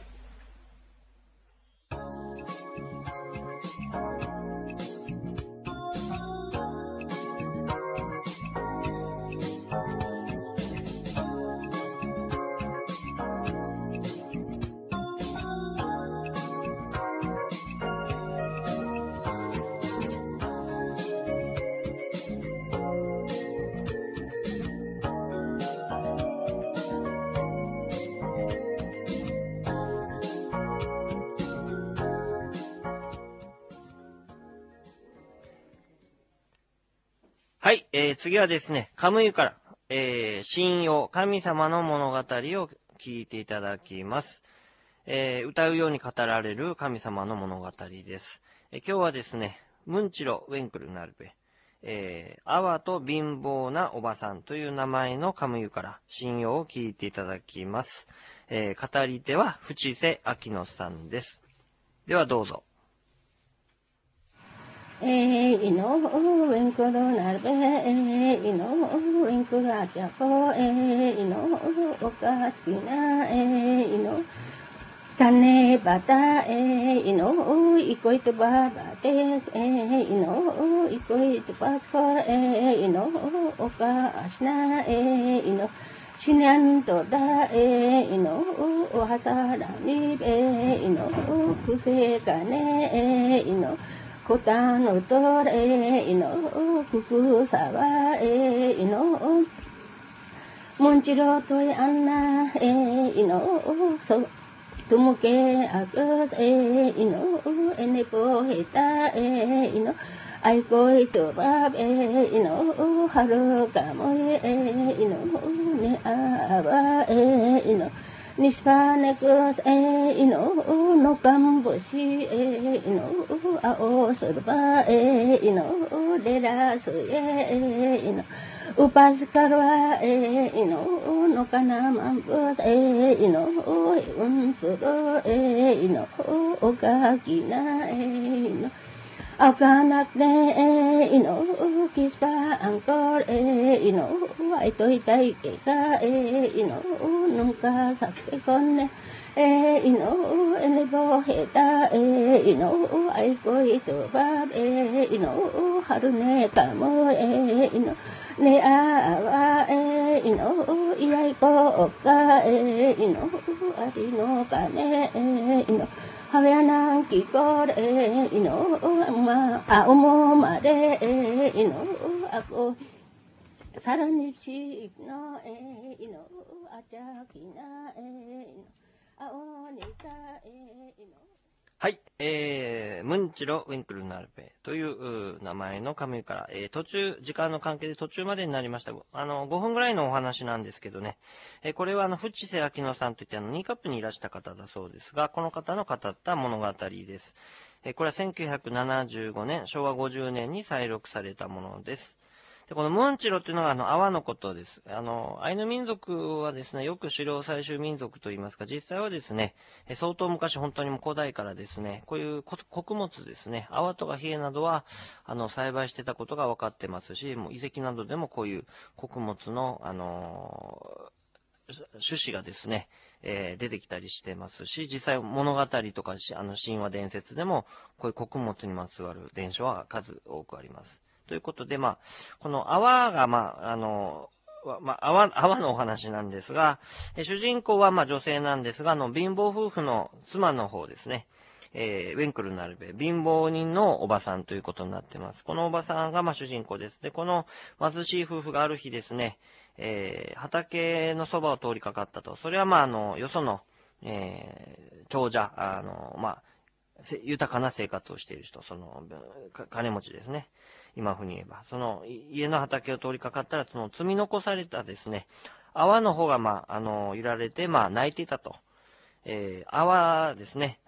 はい、次はですね、カムイから、神謡、神様の物語を聞いていただきます。歌うように語られる神様の物語です。今日はですね、ムンチロ・ウェンクル・ナルベ、アワと貧乏なおばさんという名前のカムイから神謡を聞いていただきます。語り手は淵瀬明乃さんです。ではどうぞ。 いのウェンクルナルベいのウェンクルアチャコいのおかちないの種バタいのいこいとばばでいのいこいとばすこいのおかしないのしにゃんとだいのおはさらにべいのくせかねいのコタノトレイノククサワエイノモンチロトイアンナエイノソトムケアクエイノエネポヘタエイノアイコイトバベイノハルカモエイノネアバエイノNispanekus ino no kambushi ino ao surba ino derasu ino upaskarwa ino no kanamambus ino unturo ino okakina ino Akanak ne ino kispa angkor ino ay toy tay keka ino nunca sakte konne ino enebo heta ino ay koy to bab ino harune kamo ino ne awa ino iyay ko oka ino arino kane ino Hayanang kikor ino ma aumo mare ino ako saranipsi no ino achakina ino aonita ino はい、ムンチロ・ウィンクルナルベという名前のカムイから、時間の関係で途中までになりました。5分ぐらいのお話なんですけどね、これは淵瀬明乃さんといってニーカップにいらした方だそうですが、この方の語った物語です。これは1975年、昭和50年に再録されたものです。でこのムンチロというのが阿波のことです。アイヌ民族はですね、よく狩猟採集民族と言いますか、実際はですね、相当昔本当にも古代からですね、こういう穀物ですね、アワとかヒエなどは、栽培してたことが分かってますし、もう遺跡などでもこういう穀物の、種子がですね、出てきたりしてますし、実際物語とか神話伝説でも、こういう穀物にまつわる伝承は数多くあります。ということで、この泡が、泡のお話なんですが、主人公は女性なんですが、貧乏夫婦の妻の方ですね、ウェンクルナルベ、貧乏人のおばさんということになっています。このおばさんが主人公です。で、この貧しい夫婦がある日ですね、 畑のそばを通りかかったと。それはよその、長者、豊かな生活をしている人、金持ちですね。今風に言えば。家の畑を通りかかったら、積み残されたですね、泡の方が、揺られて、泣いていたと。泡ですね、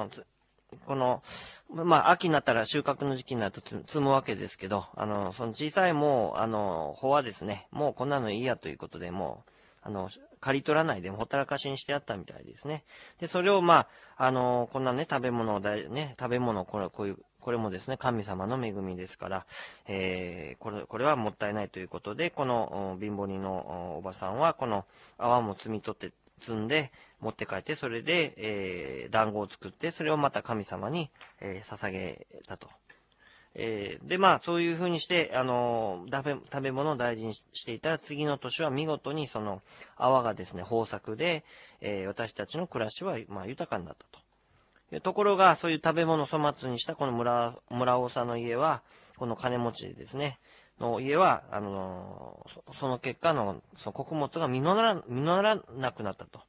秋になったら収穫の時期になると摘むわけですけど、その小さい穂はですね、もうこんなのいいやということで、もう、刈り取らないでほったらかしにしてあったみたいですね。で、それをこんなね、食べ物、これもですね、神様の恵みですから、これはもったいないということで、この貧乏人のおばさんは、この泡も摘み取って、積んで、持って帰って、それで、団子を作って、それをまた神様に、捧げたと。で、そういう風にして、食べ物を大事にしていたら、次の年は見事にその泡がですね、豊作で、私たちの暮らしは、豊かになったと。ところが、そういう食べ物を粗末にしたこの村尾さんの家は、この金持ちですね、の家は、その結果の、その穀物が実らなくなったと。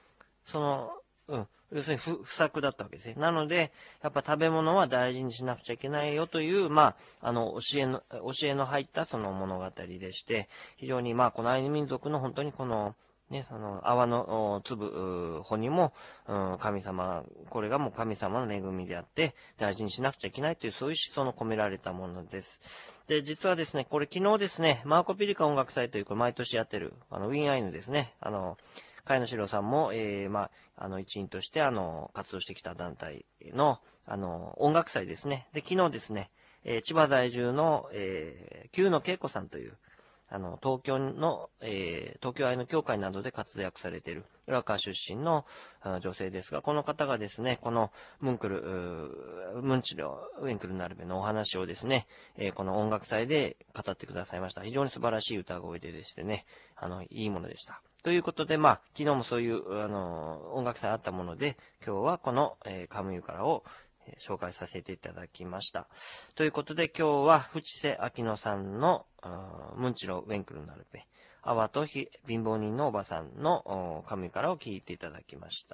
要するに不作だったわけですね。なので、やっぱ食べ物は大事にしなくちゃいけないよという、教えの入ったその物語でして、非常にこのアイヌ民族の本当にこの、ね、泡の穂にも、神様、これがもう神様の恵みであって、大事にしなくちゃいけないという、そういう思想の込められたものです。で、実はですね、これ昨日ですね、マーコピリカ音楽祭という、これ毎年やってる、ウィンアイヌですね、茅野史郎さんも、一員として、活動してきた団体の、音楽祭ですね。で、昨日ですね、千葉在住の、久野恵子さんという、東京アイヌ協会などで活躍されている、浦川出身の女性ですが、この方がですね、このムンチロウェンクルナルベのお話をですね、この音楽祭で語ってくださいました。非常に素晴らしい歌声ででしてね、いいものでした。ということで、昨日もそういう、音楽祭あったもので、今日はこの、カムユカラを、紹介させていただきました。ということで、今日は、淵瀬明乃さんの、ムンチロウェンクルナルペ、アワと貧乏人のおばさんの、カムユカラを聞いていただきました。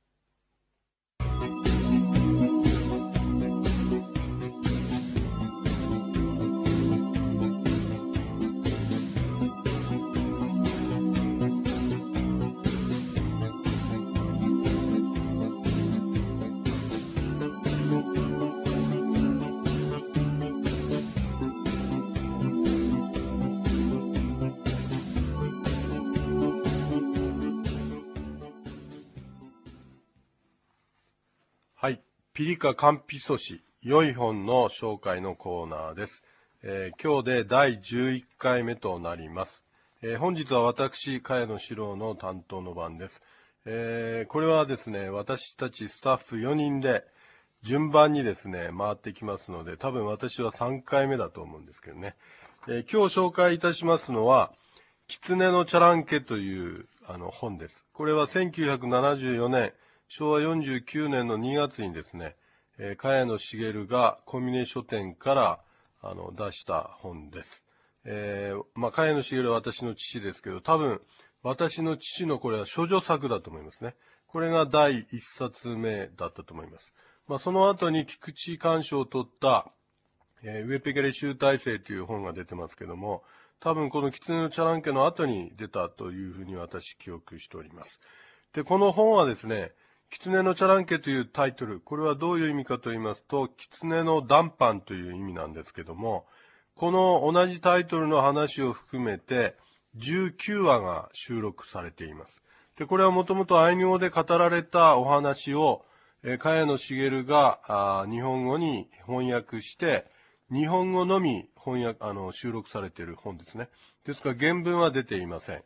はい。ピリカカンピソシ、良い本の紹介のコーナーです。今日で第11回目となります。本日は私、茅野史郎の担当の番です。これはですね、私たちスタッフ4人で順番にですね、回ってきますので、多分私は3回目だと思うんですけどね。今日紹介いたしますのは、狐のチャランケという本です。これは1974年、昭和49年の2月にですね、茅野茂が小峰書店から出した本です。茅野茂は私の父ですけど、多分私の父のこれは処女作だと思いますね。これが第1冊目だったと思います。その後に菊池寛賞を取った、ウェペゲレ集大成という本が出てますけども、多分この狐のチャランケの後に出たというふうに私記憶しております。で、この本はですね、狐のチャランケというタイトル、これはどういう意味かと言いますと、狐の談判という意味なんですけども、この同じタイトルの話を含めて19話が収録されています。で、これはもともとアイヌ語で語られたお話を、茅野茂が日本語に翻訳して、日本語のみ収録されている本ですね。ですから原文は出ていません。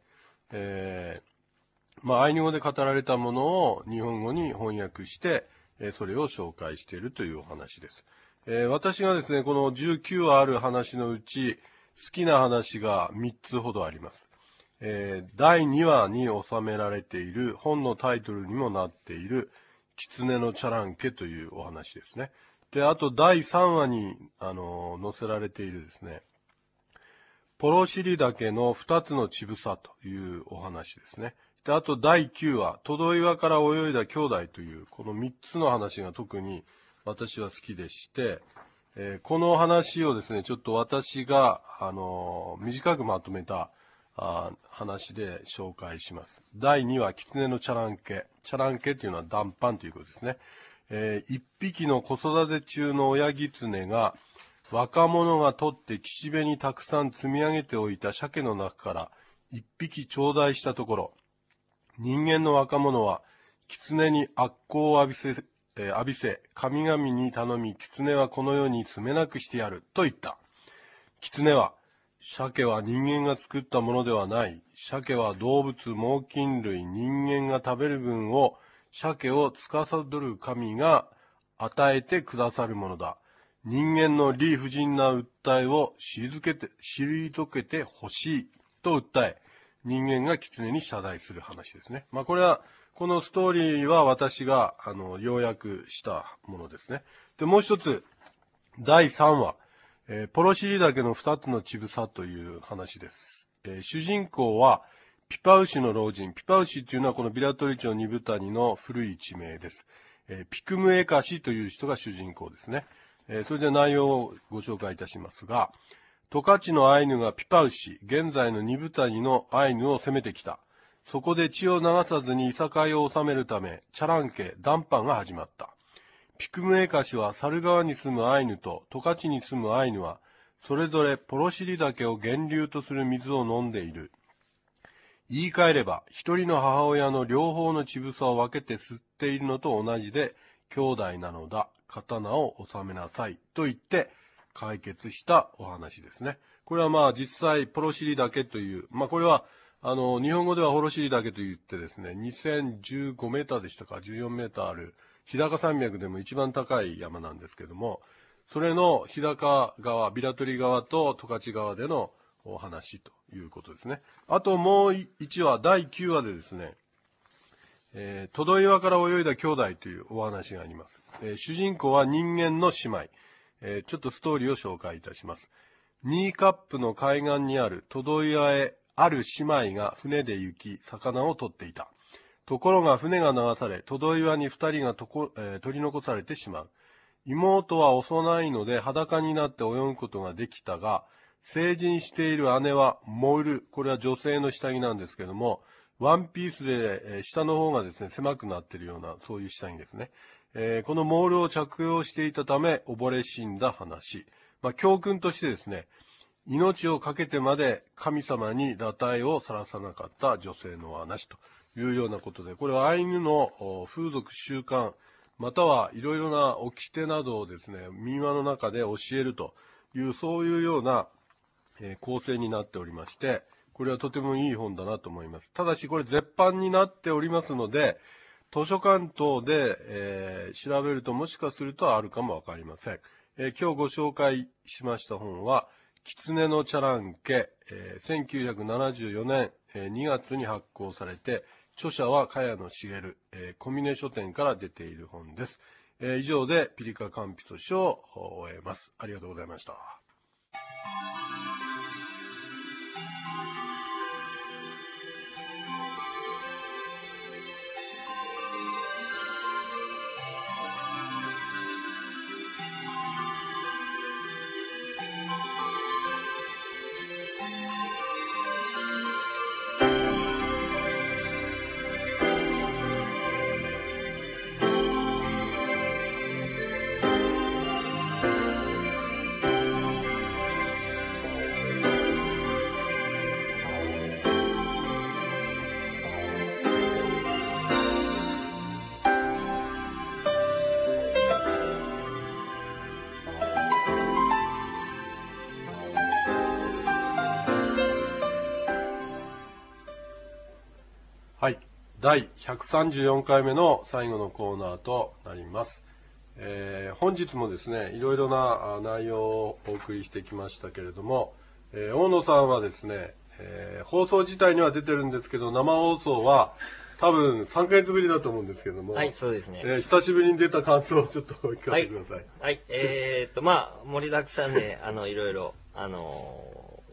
アイヌ語で語られたものを日本語に翻訳して、それを紹介しているというお話です。私がですね、この19話ある話のうち、好きな話が3つほどあります。第2話に収められている本のタイトルにもなっている狐のチャランケというお話ですね。で、あと第3話に載せられているですね、 ポロシリ岳の2つの乳房というお話ですね。で、あと第9話、トド岩から泳いだ兄弟という、この3つの話が特に私は好きでして、この話をですね、ちょっと私が、短くまとめた話で紹介します。第2話、狐のチャランケ。チャランケというのは断髪ということですね。一匹の子育て中の親狐が、若者が取って岸辺にたくさん積み上げておいた鮭の中から一匹頂戴したところ、人間の若者は狐に悪行を浴びせ、神々に頼み、狐はこの世に住めなくしてやると言った。狐は、鮭は人間が作ったものではない。鮭は動物、猛禽類、人間が食べる分を、鮭を司る神が与えてくださるものだ。人間の理不尽な訴えを退けてほしいと訴え、人間が狐に謝罪する話ですね。これは、このストーリーは私が、要約したものですね。で、もう一つ、第3話、ポロシリ岳の2つの乳房という話です。主人公は、ピパウシの老人。ピパウシというのはこのビラトリ町二部谷の古い地名です。ピクムエカシという人が主人公ですね。それで内容をご紹介いたしますが、十勝のアイヌがピパウシ、現在の二部谷のアイヌを攻めてきた。そこで血を流さずにいさかいを収めるため、チャランケ、談判が始まった。ピクムエカシは猿川に住むアイヌと十勝に住むアイヌは、それぞれポロシリ岳を源流とする水を飲んでいる。言い換えれば、一人の母親の両方の乳房を分けて吸っているのと同じで、兄弟なのだ。刀を収めなさい。と言って解決したお話ですね。これは実際、ポロシリ岳という、これは、日本語ではポロシリ岳と言ってですね、2015メーターでしたか、14メーターある、日高山脈でも一番高い山なんですけども、それの日高川、ビラトリ川と十勝川でのお話ということですね。あともう1話、第9話でですね、トド岩から泳いだ兄弟というお話があります。主人公は人間の姉妹。ちょっとストーリーを紹介いたします。ニーカップの海岸にあるトド岩へある姉妹が船で行き、魚を取っていた。ところが船が流され、トド岩に2人が取り残されてしまう。妹は幼いので裸になって泳ぐことができたが、成人している姉はモール、これは女性の下着なんですけども、ワンピースで下の方がですね、狭くなっているような、そういう下着ですね。このモールを着用していたため、溺れ死んだ話。教訓としてですね、命を懸けてまで神様に裸体を晒さなかった女性の話というようなことで、これはアイヌの風俗習慣、またはいろいろな掟などをですね、民話の中で教えるという、そういうような構成になっておりまして、これはとてもいい本だなと思います。ただしこれ絶版になっておりますので、図書館等で、調べるともしかするとあるかもわかりません。今日ご紹介しました本は、狐のチャランケ、1974年2月に発行されて、著者は茅野茂、小峰書店から出ている本です。以上でピリカカンピソ書を終えます。ありがとうございました。はい。第134回目の最後のコーナーとなります。本日もですね、いろいろな内容をお送りしてきましたけれども、大野さんはですね、放送自体には出てるんですけど、生放送は多分3ヶ月ぶりだと思うんですけども、 はい、そうですね。 久しぶりに出た感想をちょっとお聞かせください。 はい、盛りだくさんで、いろいろ、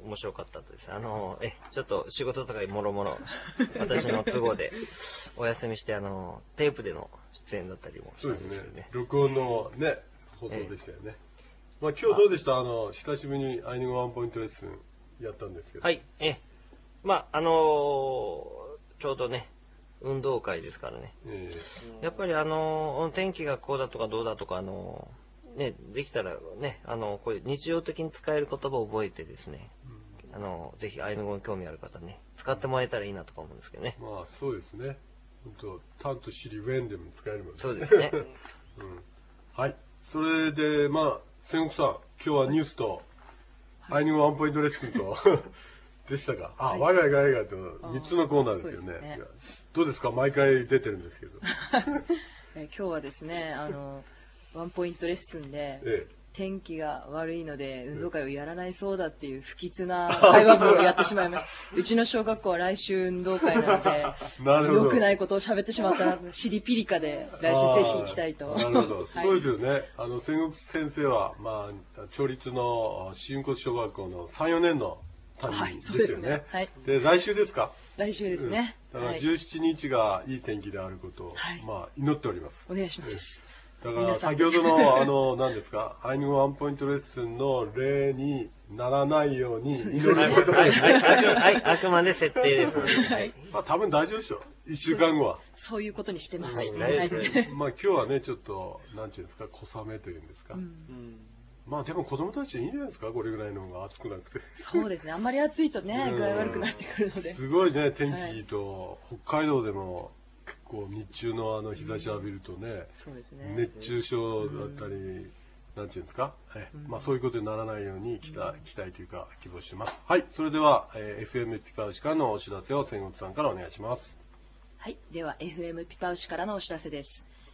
面白かったです。ちょっと仕事とかもろもろ、私の都合でお休みして、テープでの出演だったりもしたんですけどね。 そうですね。録音のね、放送でしたよね。まあ今日どうでした？久しぶりにアイヌ語ワンポイントレッスンやったんですけど。 はい。まあ、ちょうどね、運動会ですからね。やっぱり天気がこうだとかどうだとか、ね、できたらね、こういう日常的に使える言葉を覚えてですね、ぜひアイヌ語に興味ある方ね、使ってもらえたらいいなとか思うんですけどね。 まあそうですね。本当タンとシリウェンでも使えるもんね。 そうですね。 はい。それで、まあ、千石さん、今日はニュースと、アイヌ語ワンポイントレッスンと、でしたか。我が家が映画と3つのコーナーですよね。どうですか？毎回出てるんですけど。 今日はですね、ワンポイントレッスンで、天気が悪いので運動会をやらないそうだっていう不吉な会話文をやってしまいました。うちの小学校は来週運動会なので、良くないことを喋ってしまったら、シリピリカで来週ぜひ行きたいと。 なるほど。そうですよね。千石先生は、まあ、町立の新雲小学校の3、4年の担任ですよね。はい。で、来週ですか？ 来週ですね。 だから17日がいい天気であることを、まあ、祈っております。 お願いします。 だから先ほどの何ですか、アイヌ語ワンポイントレッスンの例にならないように祈ることですね。 あくまで設定です。 まあ多分大丈夫でしょ。1週間後は。 そういうことにしてます。 まあ今日はね、ちょっと、なんていうんですか、小雨というんですか。まあでも子供たちいいんじゃないですか、これぐらいの方が暑くなくて。 そうですね、あんまり暑いとね、具合悪くなってくるので。 すごいね、天気と、北海道でも、結構日中の日差し浴びるとね、熱中症だったり、なんていうんですか、まあそういうことにならないように期待というか希望してます。はい、それでは、FM ピパウシからのお知らせを千石さんからお願いします。 はい、では FM ピパウシからのお知らせです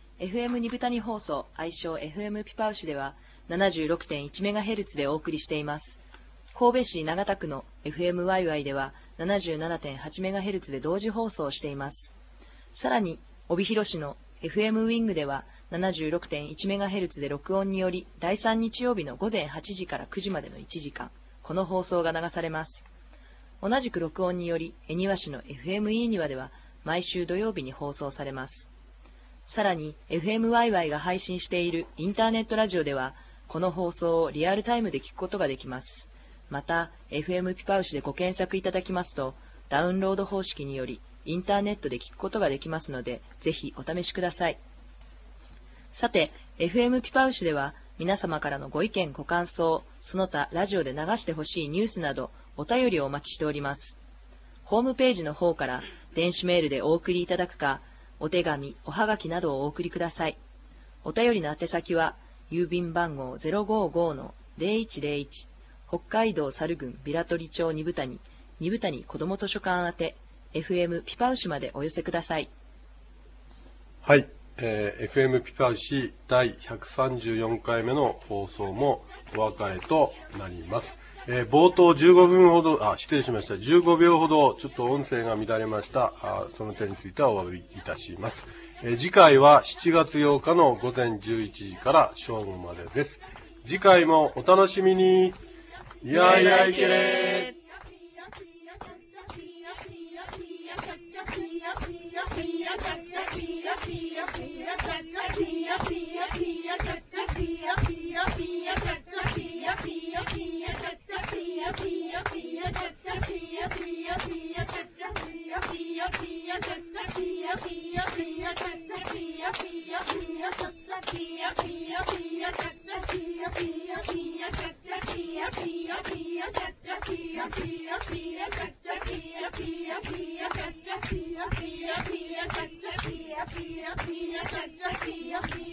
。FM 二部谷放送、愛称 FM ピパウシでは 76.1MHz でお送りしています。神戸市長田区の FM ワイワイでは 77.8MHz で同時放送しています。さらに、帯広市の FM ウィングでは 76.1MHz で録音により第3日曜日の午前8時から9時までの1時間、この放送が流されます。同じく録音により、恵庭市の FM イーニワでは毎週土曜日に放送されます。さらに、FM ワイワイが配信しているインターネットラジオでは、この放送をリアルタイムで聞くことができます。また、FM ピパウシでご検索いただきますと、ダウンロード方式により、インターネットで聞くことができますので、ぜひお試しください。さて、FM ピパウシでは、皆様からのご意見ご感想、その他ラジオで流してほしいニュースなど、お便りをお待ちしております。ホームページの方から、電子メールでお送りいただくか、お手紙、おはがきなどをお送りください。お便りの宛先は、郵便番号 055-0101、北海道猿郡平取町二部谷子ども図書館宛て、FM ピパウシまでお寄せください。 はい、FM ピパウシ第134回目の放送もお別れとなります。冒頭15分ほど、失礼しました。15秒ほどちょっと音声が乱れました。その点についてはお詫びいたします。次回は7月8日の午前11時から正午までです。次回もお楽しみに。いやいやいけれー。 Pia,